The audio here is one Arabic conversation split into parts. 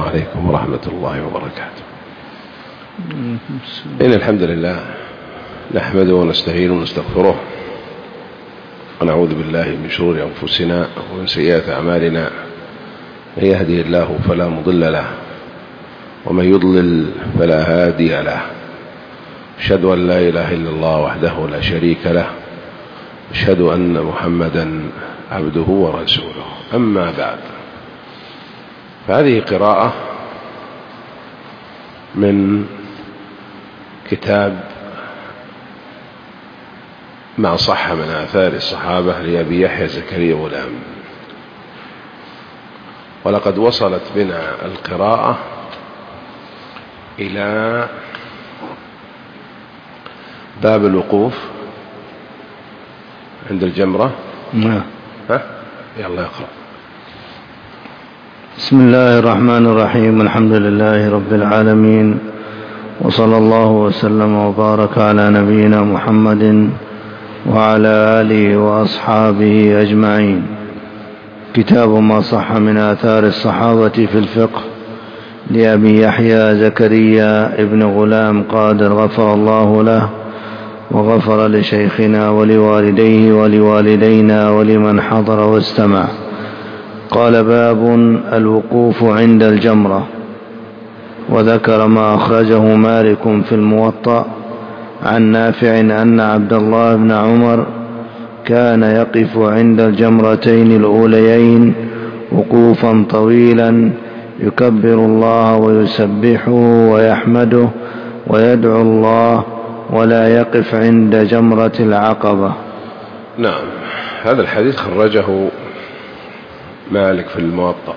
عليكم ورحمة الله وبركاته. إن الحمد لله نحمده ونستعينه ونستغفره ونعوذ بالله من شرور أنفسنا ومن سيئات أعمالنا، من يهده الله فلا مضل له ومن يضلل فلا هادي له. أشهد أن لا إله إلا الله وحده لا شريك له، أشهد أن محمدا عبده ورسوله. أما بعد، فهذه قراءة من كتاب ما صح من آثار الصحابة لأبي يحيى زكريا غلام، ولقد وصلت بنا القراءة إلى باب الوقوف عند الجمرة. يلا اقرأ. بسم الله الرحمن الرحيم. الحمد لله رب العالمين، وصلى الله وسلم وبارك على نبينا محمد وعلى آله وأصحابه أجمعين. كتاب ما صح من آثار الصحابة في الفقه لأبي يحيى زكريا ابن غلام قادر، غفر الله له وغفر لشيخنا ولوالديه ولوالدينا ولمن حضر واستمع. قال: باب الوقوف عند الجمرة. وذكر ما أخرجه مالك في الموطأ عن نافع أن عبد الله بن عمر كان يقف عند الجمرتين الأوليين وقوفا طويلا يكبر الله ويسبحه ويحمده ويدعو الله، ولا يقف عند جمرة العقبة. نعم، هذا الحديث خرجه مالك في الموطأ.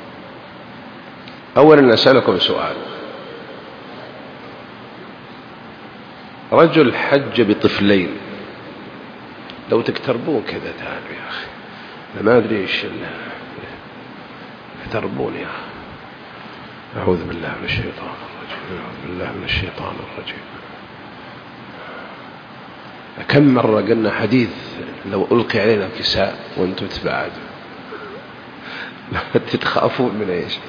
أولا أسألكم سؤال: رجل حج بطفلين، لو تكتربون كذا تعالوا يا أخي، أنا ما أدري إيش يكتربون يا أخي. أعوذ بالله من الشيطان الرجيم، أعوذ بالله من الشيطان الرجيم. كم مرة قلنا حديث لو ألقي علينا كساء وأنتم تبعدوا تتخافون من إيش؟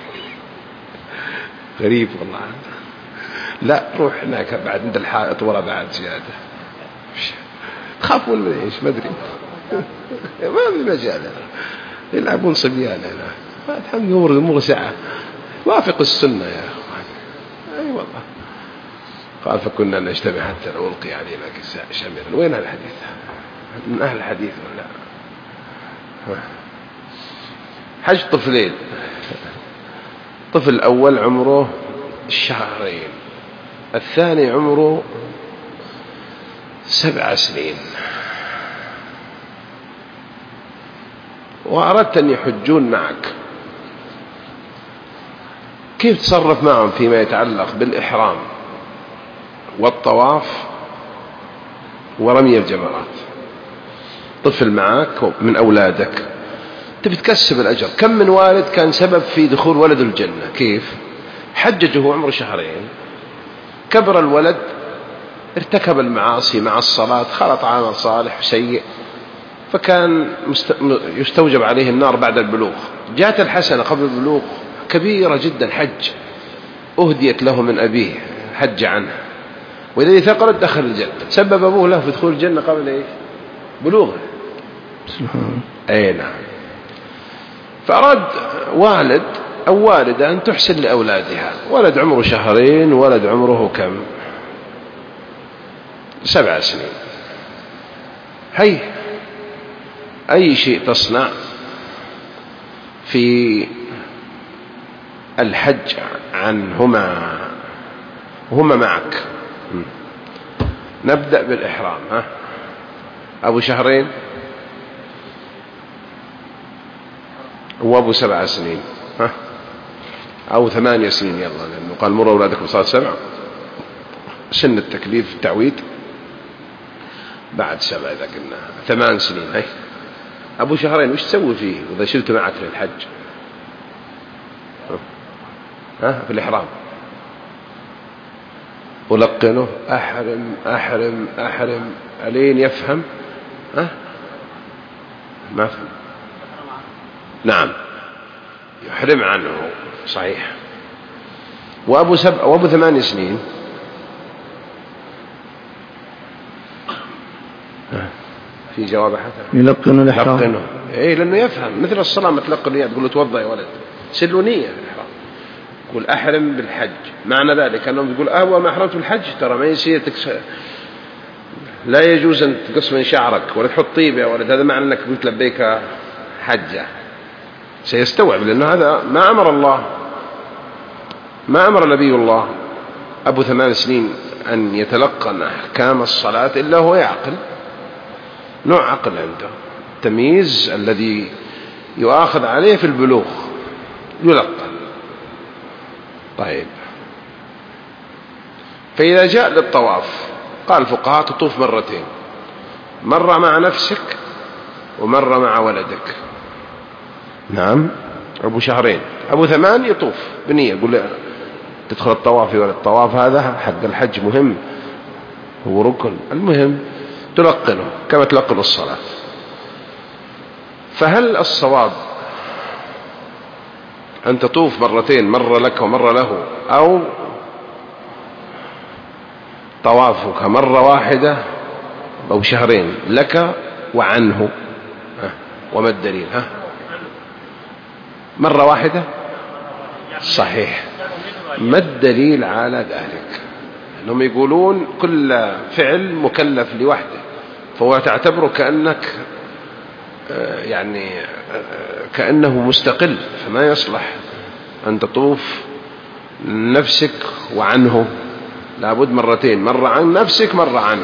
غريب والله. لا، روح هناك بعد عند الحائط ورا بعد زيادة. تخافون من إيش؟ ما أدري، ما في مجال، يلعبون صبيان هنا، ما تحمل أمور ساعة. وافق السنة يا أخوان. أي والله. قال: فكنا نجتمع حتى لو ألقي علينا كساء شمرا. وين الحديث؟ من أهل الحديث ولا؟ حج طفلين. طفل الأول عمره 2 شهر، الثاني عمره 7 سنين، وأردت أن يحجون معك، كيف تصرف معهم فيما يتعلق بالإحرام والطواف ورمي الجمرات؟ طفل معك من أولادك، تبي تكسب الأجر. كم من والد كان سبب في دخول ولد الجنة؟ كيف؟ حججه عمره 2 شهر، كبر الولد، ارتكب المعاصي مع الصلاة، خلط عمل صالح وسيء، فكان يستوجب عليه النار بعد البلوغ. جاءت الحسنة قبل البلوغ كبيرة جدا، حج أهديت له من أبيه، حج عنها، وإذا ثقلت دخل الجنة. سبب أبوه له في دخول الجنة قبل إيش؟ بلوغه. أي نعم. فأراد والد أو والدة أن تحسن لأولادها، ولد عمره 2 شهر، ولد عمره كم؟ 7 سنين. هي أي شيء تصنع في الحج عنهما وهما معك. نبدأ بالإحرام. أبو 2 شهر وأبو 7 سنين، أو 8 سنين، يلا، لأنه قال: مروا أولادكم صلاة 7، سن التكليف التعويد بعد 7 إذا قلنا 8 سنين. هاي أبو 2 شهر وش تسوي فيه وإذا شلت معك للحج؟ في الإحرام ألقنه أحرم أحرم أحرم ألين يفهم. ما فهم. نعم، يحرم عنه، صحيح. وأبو 8 سنين في جواب حتى يلقن الإحرام. يلقنه إيه، لأنه يفهم مثل الصلاة ما تلقن إياه تقول له توضأ يا ولد، سر نية الإحرام. يقول أحرم بالحج، معنى ذلك أنهم يقول أهوى ما أحرمت بالحج، ترى ما يصير لا يجوز أن تقص من شعرك ولا تحط طيبة يا ولد، هذا معنى أنك قلت لبيك حجة. سيستوعب، لأنه هذا ما أمر الله، ما أمر نبي الله أبو 8 سنين أن يتلقن أحكام الصلاة إلا هو يعقل، نوع عقل عنده، التمييز الذي يؤاخذ عليه في البلوغ يلقن. طيب، فإذا جاء للطواف قال الفقهاء تطوف مرتين، مرة مع نفسك ومرة مع ولدك. نعم، أبو 2 أبو 8 يطوف بنية، يقول له تدخل الطواف ولا الطواف هذا حق الحج مهم، هو ركن، المهم تلقنه كما تلقن الصلاة. فهل الصواب أن تطوف مرتين، مرة لك ومرة له، أو طوافك مرة واحدة أو 2 لك وعنه؟ وما الدليل؟ مرة واحدة صحيح. ما الدليل على ذلك؟ أنهم يقولون كل فعل مكلف لوحده، فهو تعتبره كأنك يعني كأنه مستقل، فما يصلح أن تطوف نفسك وعنه، لابد مرتين، مرة عن نفسك مرة عنه.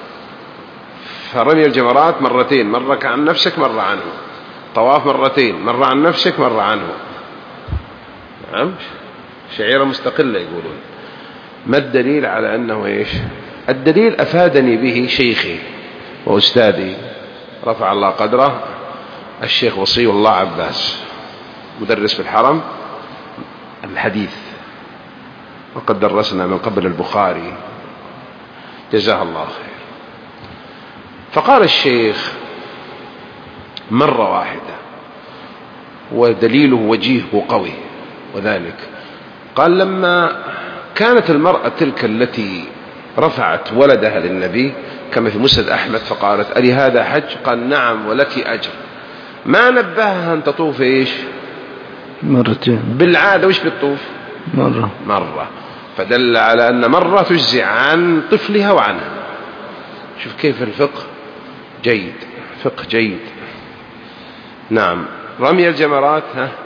فرمي الجمرات مرتين، مرة عن نفسك مرة عنه، طواف مرتين، مرة عن نفسك مرة عنه. نعم، شعيرة مستقلة يقولون. ما الدليل على أنه إيش؟ الدليل أفادني به شيخي وأستاذي رفع الله قدره الشيخ وصي الله عباس، مدرس في الحرم الحديث، وقد درسنا من قبل البخاري، جزاه الله خير. فقال الشيخ مرة واحدة، ودليله وجيه وقوي، وذلك قال لما كانت المرأة تلك التي رفعت ولدها للنبي كما في مسند أحمد فقالت ألي هذا حج؟ قال نعم ولك أجر. ما نبهها أن تطوف إيش؟ مرتين بالعادة، وش بتطوف؟ مرة. فدل على أن مرة تجزي عن طفلها وعنها. شوف كيف الفقه جيد، فقه جيد. نعم، رمي الجمرات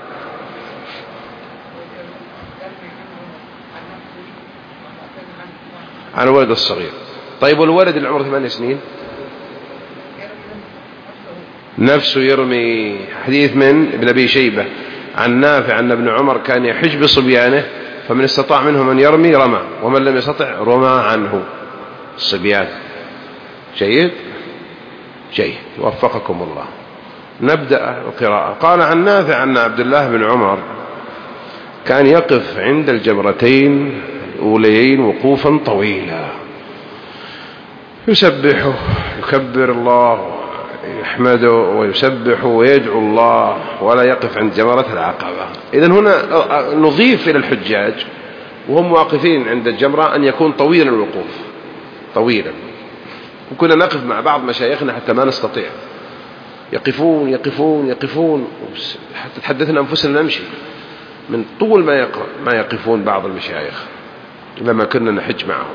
عن الولد الصغير. طيب، والولد اللي عمره 8 سنين نفسه يرمي. حديث من ابن أبي شيبة عن نافع أن ابن عمر كان يحج بصبيانه، فمن استطاع منهم أن يرمي رمى، ومن لم يستطع رمى عنه الصبيان. جيد جيد، وفقكم الله. نبدأ القراءة. قال عن نافع أن عبد الله بن عمر كان يقف عند الجمرتين الأوليين وقوفا طويلا، يسبحه، يكبر الله، يحمده ويسبح ويدعو الله، ولا يقف عند جمرة العقبة. إذن هنا نضيف إلى الحجاج وهم واقفين عند الجمرة أن يكون طويلا الوقوف، طويلا. وكنا نقف مع بعض مشايخنا حتى ما نستطيع، يقفون يقفون يقفون حتى تحدثنا أنفسنا نمشي من طول ما يقفون بعض المشايخ لما كنا نحج معهم.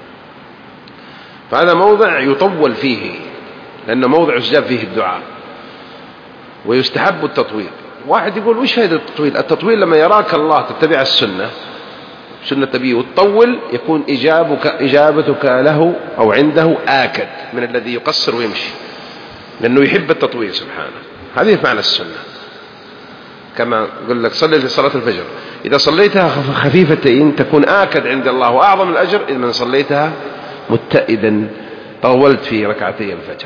فهذا موضع يطول فيه، لأنه موضع يستجاب فيه الدعاء ويستحب التطويل. واحد يقول وش هذا التطويل؟ التطويل لما يراك الله تتبع السنة، سنة النبي، وتطول يكون إجابتك له أو عنده آكد من الذي يقصر ويمشي، لأنه يحب التطويل سبحانه. هذه معنى السنة. كما يقول لك صلي صلاة الفجر، إذا صليتها خفيفتين تكون آكد عند الله وأعظم الأجر إذا من صليتها متئدا طولت في ركعتي الفجر،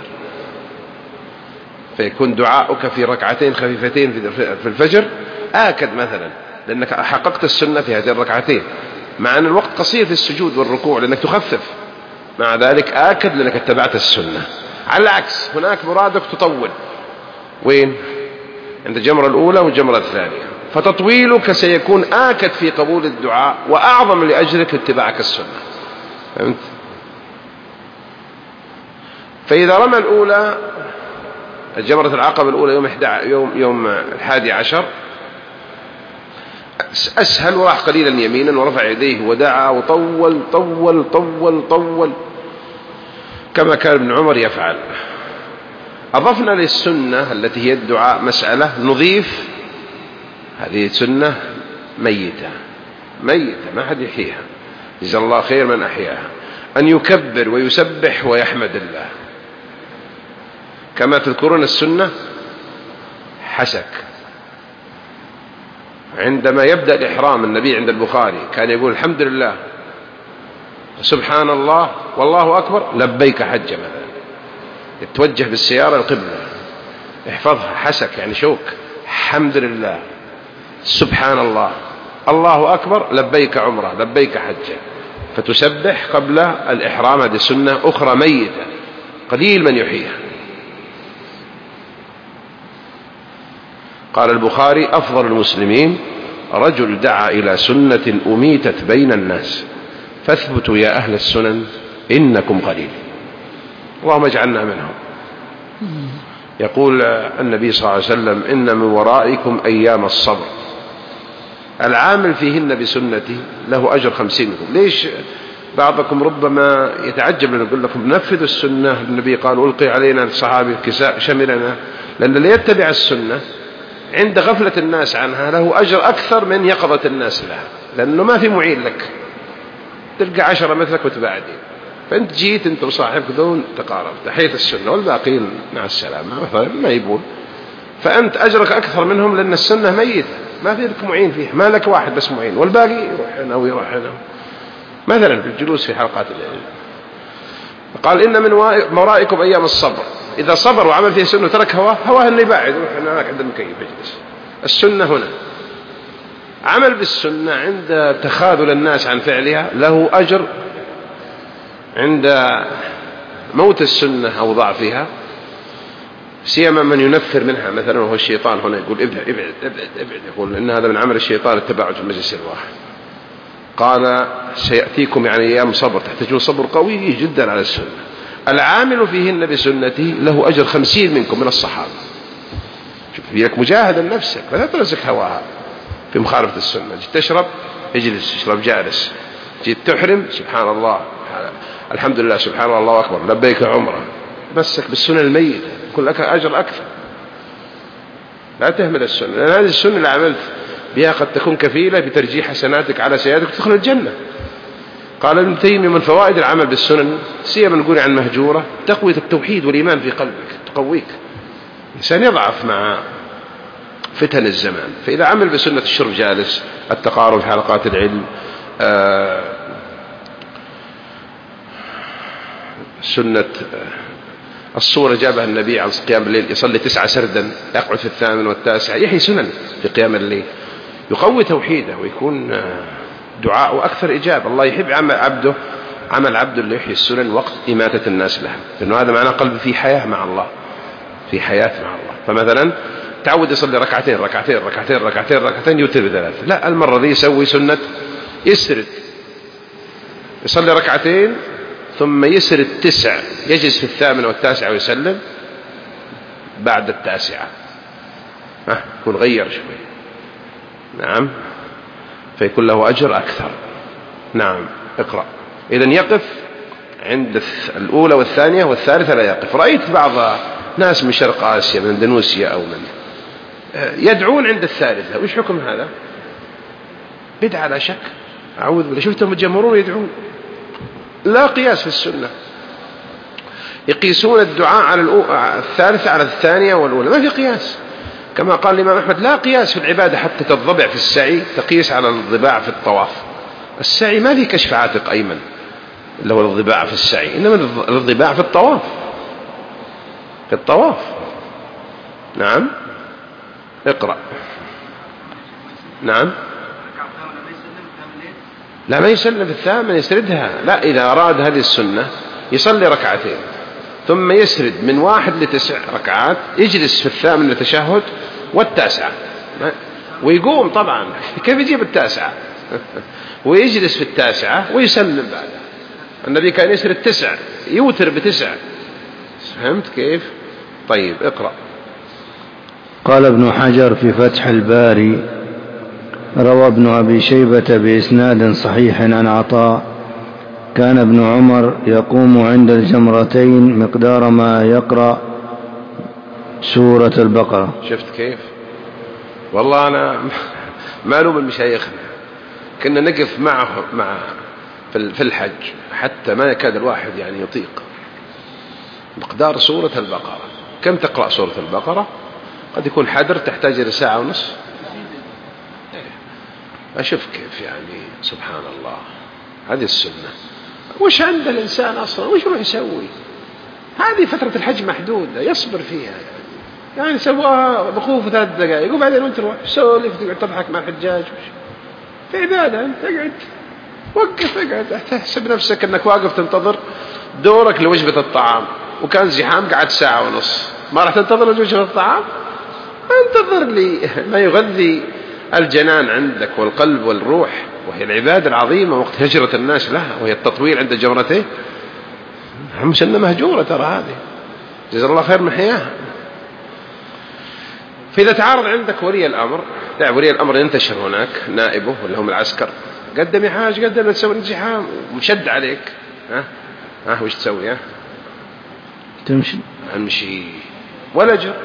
فيكون دعاؤك في ركعتين خفيفتين في الفجر آكد مثلا، لأنك حققت السنة في هذه الركعتين، مع أن الوقت قصير في السجود والركوع لأنك تخفف، مع ذلك آكد لأنك اتبعت السنة. على العكس هناك مرادك تطول، وين؟ عند الجمرة الأولى والجمرة الثانية، فتطويلك سيكون آكد في قبول الدعاء وأعظم لأجرك اتباعك السنة. فهمت؟ فإذا رمى الأولى الجمرة العقبة الأولى يوم 11 أسهل، وراح قليلا يمينا ورفع يديه ودعا وطول طول طول طول كما كان ابن عمر يفعل. أضفنا للسنة التي هي الدعاء مسألة نضيف هذه سنة ميتة ما حد يحييها، جزا الله خير من أحياها، أن يكبر ويسبح ويحمد الله. كما تذكرون السنة حسك عندما يبدأ الإحرام، النبي عند البخاري كان يقول الحمد لله سبحان الله والله أكبر لبيك حج مثلا، يتوجه بالسيارة القبلة، احفظها حسك يعني شوك، الحمد لله سبحان الله الله أكبر لبيك عمره لبيك حجة، فتسبح قبل الإحرام. هذه سنة أخرى ميتة قليل من يحييها. قال البخاري أفضل المسلمين رجل دعا إلى سنة أميتت بين الناس فاثبتوا يا أهل السنن إنكم قليل. اللهم اجعلنا منهم. يقول النبي صلى الله عليه وسلم إن من ورائكم أيام الصبر العامل فيهن بسنتي له أجر 50 منكم. ليش بعضكم ربما يتعجب لأن نقول لكم نفذوا السنة؟ النبي قال ألقي علينا الصحابي الكساء شملنا، لأن اللي يتبع السنة عند غفلة الناس عنها له أجر أكثر من يقظة الناس لها، لأنه ما في معين لك، تلقى 10 مثلك وتباعدين، فأنت جيت أنت وصاحبك دون تقارب تحية السنة والباقين مع السلامة مثلا ما يبون، فأنت أجرك أكثر منهم لأن السنة ميتة ما في لك معين فيها، ما لك واحد بس معين والباقي يروح هنا ويروح هنا، مثلا في الجلوس في حلقات العلم. قال إن من ورائكم أيام الصبر، إذا صبر وعمل فيه سنة وترك هواه أنه يباعد يروح هناك عند المكيف يجلس. السنة هنا عمل بالسنة عند تخاذل الناس عن فعلها له أجر، عند موت السنة أو ضعفها سيما من ينفر منها مثلا وهو الشيطان هنا يقول ابعد ابعد ابعد ابعد، يقول إن هذا من عمل الشيطان التباعد في المجلس الواحد. قال سيأتيكم يعني أيام صبر تحتاجون صبر قوي جدا على السنة، العامل فيهن بسنتي له أجر 50 منكم من الصحابة. شوف لك مجاهدا نفسك فلا ترزق هواها في مخالفة السنة. جيت تشرب اجلس اشرب جالس، جيت تحرم سبحان الله الحمد لله سبحان الله الله أكبر لبيك عمره، مسك بالسنة الميتة يكون لك أجر أكثر. لا تهمل السنة، لأن هذه السنة اللي عملت بها قد تكون كفيلة بترجيح حسناتك على سيئاتك وتدخل الجنة. قال ابن تيمية من فوائد العمل بالسنن سيما نقول عن مهجورة تقوية التوحيد والإيمان في قلبك، تقويك. الإنسان يضعف مع فتن الزمان، فإذا عمل بسنة الشرب جالس، التقارب في حلقات العلم، سنة الصورة جابها النبي على قيام الليل يصلي 9 سردا يقعد في 8 والتاسع، يحيي سنن في قيام الليل، يقوي توحيده ويكون دعاء أكثر إجابة. الله يحب عمل عبده اللي يحيي السنن وقت إماتة الناس لها، لأنه هذا معناه قلب في حياة مع الله، في حياة مع الله. فمثلا تعود يصلي ركعتين ركعتين ركعتين ركعتين ركعتين يوتر ب3، لا المرة دي يسوي سنة يسرد، يصلي ركعتين ثم يسرد 9، يجلس في 8 والتاسع ويسلم بعد 9، يكون غير شوي. نعم فيكون له أجر أكثر. نعم اقرأ. إذن يقف عند الأولى والثانية والثالثة لا يقف. رأيت بعض ناس من شرق آسيا من اندونيسيا أو من يدعون عند الثالثة، وش حكم هذا؟ بدعة لا شك، أعوذ بالله. شفتهم يتجمرون يدعون، لا قياس في السنة. يقيسون الدعاء على الثالثة على الثانية والأولى، ما في قياس. كما قال الإمام أحمد لا قياس في العبادة حتى تضبع في السعي تقيس على الضباع في الطواف. السعي ما في كشف عاتق أيمن اللي هو الضباع في السعي، إنما الضباع في الطواف، في الطواف. نعم اقرأ. نعم لا ما يسلم في الثامن يسردها، لا إذا أراد هذه السنة يصلي ركعتين ثم يسرد من 1 ل9 ركعات، يجلس في الثامن للتشهد والتاسعة ويقوم طبعا. كيف يجيب التاسعة؟ ويجلس في التاسعة ويسلم بعدها. النبي كان يسر التسع، يوتر ب9. فهمت كيف؟ طيب اقرأ. قال ابن حجر في فتح الباري: روى ابن أبي شيبة بإسناد صحيح عن عطاء: كان ابن عمر يقوم عند الجمرتين مقدار ما يقرأ سورة البقرة. شفت كيف؟ والله أنا معلوم المشايخنا كنا نقف معه في الحج حتى ما يكاد الواحد يعني يطيق مقدار سورة البقرة. كم تقرأ سورة البقرة؟ قد يكون حدر تحتاج إلى 1.5 ساعة. أشوف كيف يعني. سبحان الله، هذه السنة. وش عند الإنسان أصلا؟ وش يروح يسوي؟ هذه فترة الحج محدودة يصبر فيها يعني سواها بخوف 3 دقائق وبعدين أنت تروح سولف تقعد تضحك مع الحجاج. في عبادة أنت تقعد وقف، اقعد تحسب نفسك أنك واقف تنتظر دورك لوجبة الطعام، وكان زحام قعد 1.5 ساعة. ما راح تنتظر لوجبة الطعام؟ انتظر لي ما يغذي الجنان عندك والقلب والروح، وهي العبادة العظيمة وقت هجرة الناس لها، وهي التطويل عند الجمرتين. سنة مهجورة ترى هذه، جزا الله خير من حياها. فإذا تعارض عندك ولي الأمر، ولي الأمر ينتشر هناك نائبه ولا هم العسكر، قدم يا حاج قدم، لا تسوي انزحام ومشد عليك، وش تسوي؟ تمشي ولا أجر.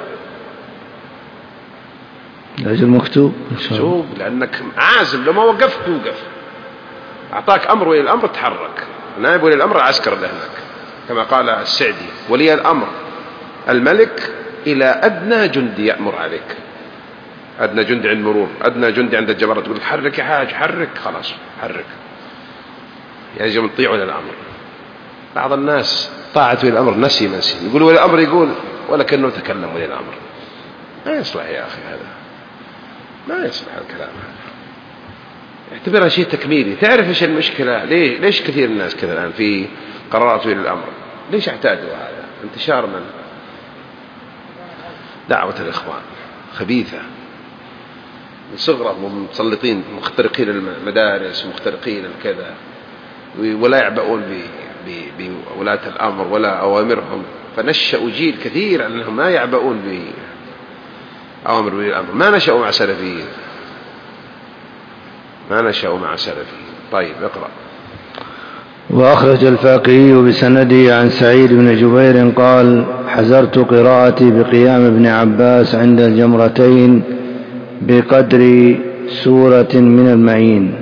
الأجر مكتوب لأنك عازم، لو ما وقفت توقف. أعطاك أمر ولي الأمر تحرك. نائب ولي الأمر العسكر اللي هناك كما قال السعدي: ولي الأمر الملك إلى أدنى جندي يأمر عليك. أدنى جندي عند مرور، أدنى جندي عند الجبرة، تقول حرك يا حاج، حرك، خلاص حرك. يجب أن تطيع ولي الأمر. بعض الناس طاعة ولي الأمر نسي يقول ولي الأمر يقول ولكنه تكلم ولي الأمر. ما يصلح يا أخي، هذا ما يصلح الكلام هذا. اعتبرها شيء تكميلي. تعرف ايش المشكلة؟ ليش كثير الناس كذا الآن في قرارات ولي الأمر؟ ليش اعتادوا هذا؟ انتشار من دعوة الإخوان خبيثة من صغرهم، متسلطين، مخترقين المدارس، مخترقين الكذا، ولا يعبؤون بولاة الأمر ولا أوامرهم. فنشأوا جيل كثير أنهم ما يعبؤون بأوامر ولي الأمر. ما نشأوا مع سلفيين. طيب اقرأ. وأخرج الفاقهي بسنده عن سعيد بن جبير قال: حزرت قراءتي بقيام ابن عباس عند الجمرتين بقدر سورة من المعين.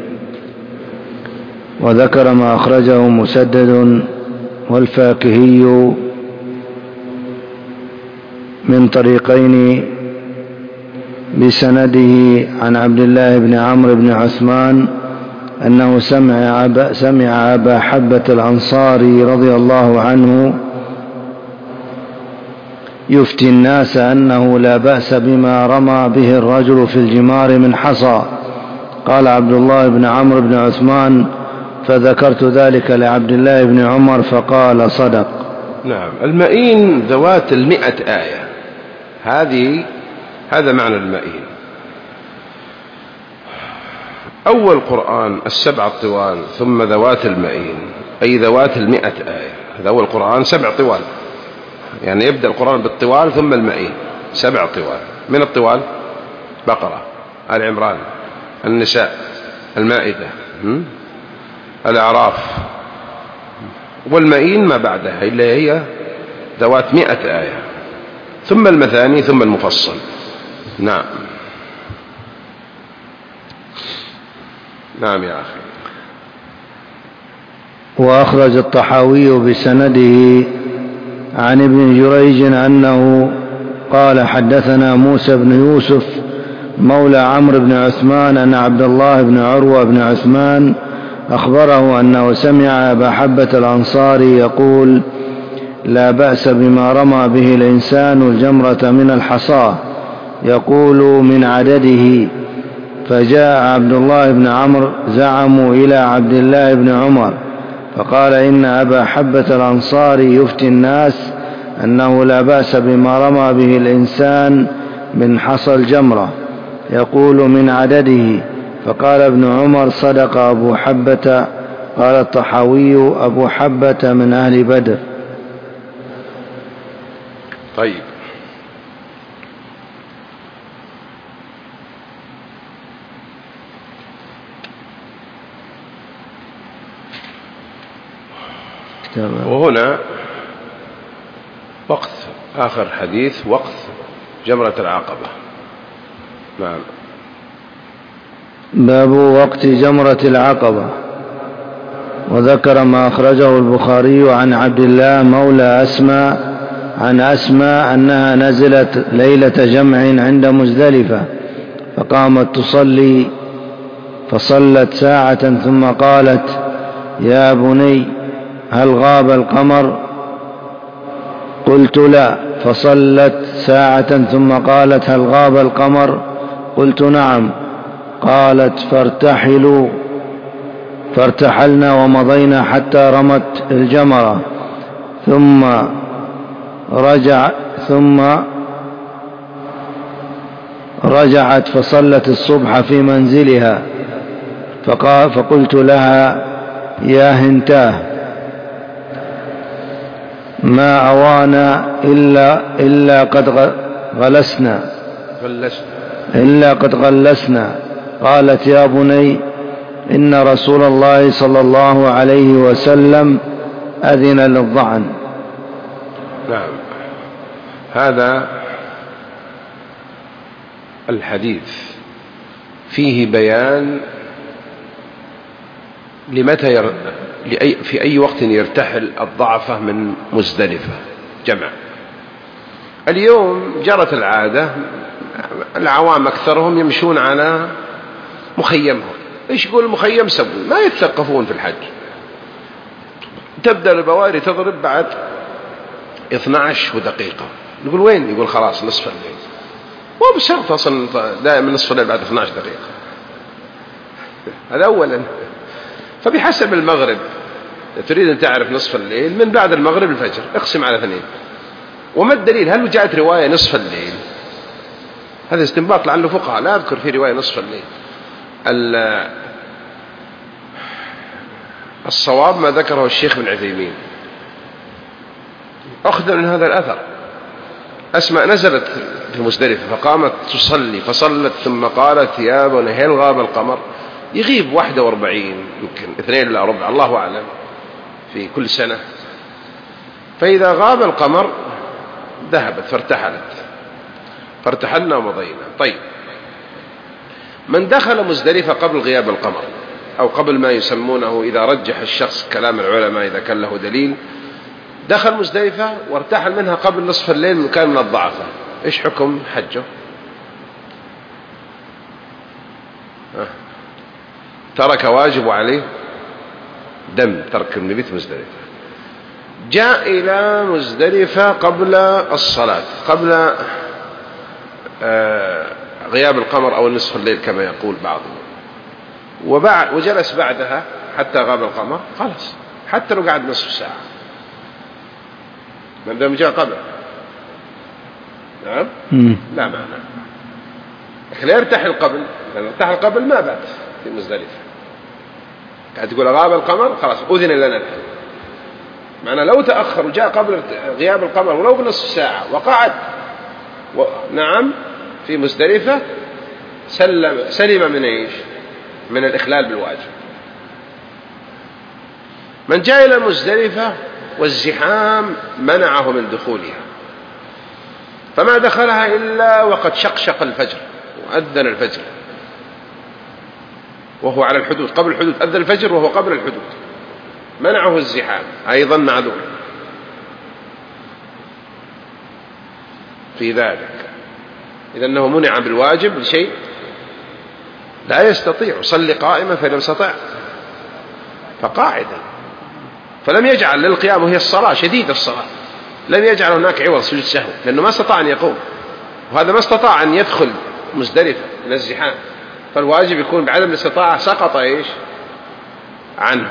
وذكر ما أخرجه مسدد والفاكهي من طريقين بسنده عن عبد الله بن عمرو بن عثمان أنه سمع أبا حبة الأنصاري رضي الله عنه يفتي الناس أنه لا بأس بما رمى به الرجل في الجمار من حصى. قال عبد الله بن عمرو بن عثمان: فذكرت ذلك لعبد الله بن عمر فقال: صدق. نعم، المئين ذوات 100 آية. هذا معنى المئين. أول قرآن 7 طوال ثم ذوات المئين، أي ذوات 100 آية. هذا أول قرآن 7 طوال، يعني يبدأ القرآن بالطوال ثم المئين. 7 طوال. من الطوال: بقرة، آل عمران، النساء، المائدة، الأعراف. والمئين ما بعدها إلا هي ذوات 100 آية، ثم المثاني، ثم المفصل. نعم يا أخي. وأخرج الطحاوي بسنده عن ابن جريج أنه قال: حدثنا موسى بن يوسف مولى عمرو بن عثمان أن عبد الله بن عروة بن عثمان أخبره أنه سمع أبا حبة الأنصاري يقول: لا بأس بما رمى به الإنسان الجمرة من الحصى، يقول من عدده. فجاء عبد الله بن عمرو زعموا إلى عبد الله بن عمر فقال: إن أبا حبة الأنصاري يفتي الناس أنه لا بأس بما رمى به الإنسان من حصى الجمرة. يقول من عدده. فقال ابن عمر صدق أبو حبة. قال الطحاوي أبو حبة من أهل بدر. طيب، وهنا وقت آخر حديث وقت جمرة العقبة. نعم. باب وقت جمرة العقبة. وذكر ما أخرجه البخاري عن عبد الله مولى أسماء عن أسماء أنها نزلت ليلة جمع عند مزدلفة فقامت تصلي فصلت ساعة ثم قالت يا بني هل غاب القمر؟ قلت لا. فصلت ساعة ثم قالت هل غاب القمر؟ قلت نعم. قالت فارتحلنا ومضينا حتى رمت الجمرة ثم رجعت فصلت الصبح في منزلها. فقلت لها يا هنتاه ما أوانا إلا قد غلسنا. قالت يا بني إن رسول الله صلى الله عليه وسلم أذن للظعن. نعم. هذا الحديث فيه بيان لمتى في أي وقت يرتحل الضعفة من مزدلفة جمع. اليوم جرت العادة، العوام أكثرهم يمشون على مخيمهم. إيش يقول المخيم سووا، ما يتثقفون في الحج. تبدأ البواري تضرب بعد 12 دقيقة. نقول وين؟ يقول خلاص نصف الليل. مو بشرط أصلا دائما نصف الليل بعد 12 دقيقة. هذا أولا. فبحسب المغرب تريد أن تعرف نصف الليل من بعد المغرب الفجر، اقسم على 2. وما الدليل؟ هل جاءت رواية نصف الليل؟ هذا استنباط لعله فقهاء، لا أذكر في رواية نصف الليل. الصواب ما ذكره الشيخ بن عثيمين أخذ من هذا الأثر. أسماء نزلت في مزدلفة فقامت تصلي فصلت ثم قالت يا بني هل غاب القمر؟ يغيب 41 يمكن 2 إلى 4 الله أعلم في كل سنة. فإذا غاب القمر ذهبت فارتحلنا ومضينا. طيب، من دخل مزدلفة قبل غياب القمر أو قبل ما يسمونه، إذا رجح الشخص كلام العلماء إذا كان له دليل، دخل مزدلفة وارتحل منها قبل نصف الليل كان من الضعفة، إيش حكم حجه؟ ترك واجب عليه دم، ترك المبيت مزدلفة. جاء إلى مزدلفة قبل الصلاة، قبل غياب القمر أو نصف الليل كما يقول بعضهم، وجلس بعدها حتى غاب القمر، خلاص حتى لو قعد نصف ساعة من دام جاء قبل. نعم. لا معنى، لكن يرتحل قبل، لأن يرتحل قبل ما بات في مزدلفة. قاعد تقول غاب القمر خلاص أذن لنا الحين. معنى لو تأخر وجاء قبل غياب القمر ولو بنصف ساعة وقعد نعم في مزدلفة سلم من إيش؟ من الإخلال بالواجب. من جاء إلى مزدلفة والزحام منعه من دخولها، فما دخلها إلا وقد شقشق الفجر وأذن الفجر وهو على الحدود، قبل الحدود أذن الفجر وهو قبل الحدود، منعه الزحام، أيضا معذور في ذلك. إذا أنه منع بالواجب لشيء لا يستطيع، صلي قائمة فلم يستطع فقاعدا، فلم يجعل للقيام وهي الصلاة شديد الصلاة، لم يجعل هناك عوض سجود سهو، لأنه ما استطاع أن يقوم، وهذا ما استطاع أن يدخل مزدلفة من الزحام، فالواجب يكون بعدم الاستطاعة سقط إيش عنه.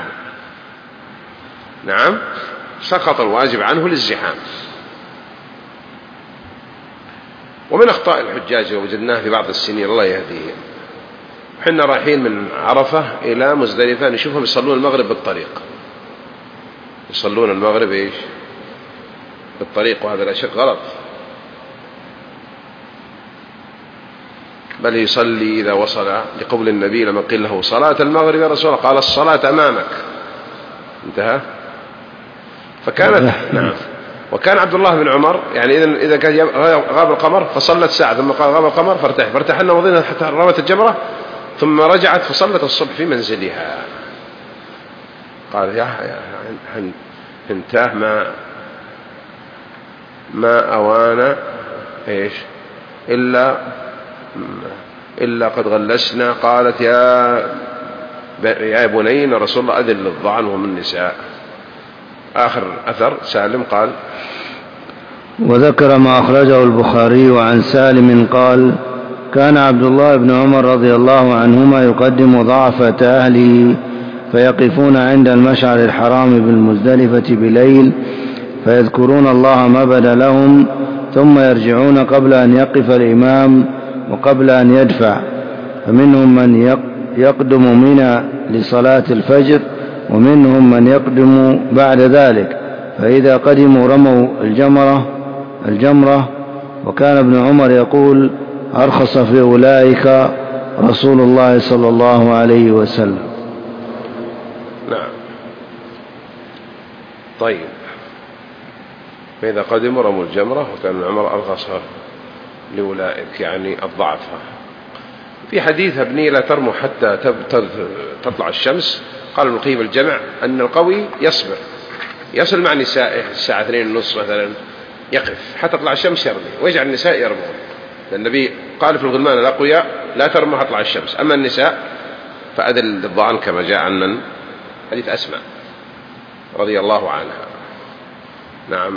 نعم، سقط الواجب عنه للزحام. ومن أخطاء الحجاج وجدناه في بعض السنين الله يهديهم، حنا رايحين من عرفة إلى مزدلفة نشوفهم يصلون المغرب بالطريق، يصلون المغرب إيش بالطريق، وهذا لا شك غلط، بل يصلي إذا وصل لقول النبي لما قيل له صلاة المغرب يا رسول الله قال الصلاة أمامك، انتهى. فكانت نعم. وكان عبد الله بن عمر يعني إذا كان غاب القمر فصلت ساعة ثم قال غاب القمر فارتحلنا وضينا حتى رمت الجمرة ثم رجعت فصلت الصبح في منزلها. قال يا انتهى ما أوانا إيش إلا قد غلسنا. قالت يا بني إن رسول الله أذن للضعن وهم النساء. آخر أثر سالم قال وذكر ما أخرجه البخاري عن سالم قال كان عبد الله بن عمر رضي الله عنهما يقدم ضعفة أهله فيقفون عند المشعر الحرام بالمزدلفة بليل فيذكرون الله ما بدا لهم ثم يرجعون قبل أن يقف الإمام وقبل أن يدفع، فمنهم من يقدم منى لصلاة الفجر ومنهم من يقدم بعد ذلك، فإذا قدموا رموا الجمرة. وكان ابن عمر يقول أرخص في أولئك رسول الله صلى الله عليه وسلم. نعم. طيب، فإذا قدموا رموا الجمرة وكان ابن عمر أرخص لأولئك يعني الضعفة. في حديث ابني لا ترموا حتى تطلع الشمس، قال ابن القيم الجمع أن القوي يصل مع نسائه الساعة 2:30 مثلا يقف حتى تطلع الشمس يرمي، ويجعل النساء يرمون، لأن النبي قال في الغلمان الأقوياء لا ترموا حتى تطلع الشمس، أما النساء فأذن للضعن كما جاء عن من حديث أسماء رضي الله عنها. نعم.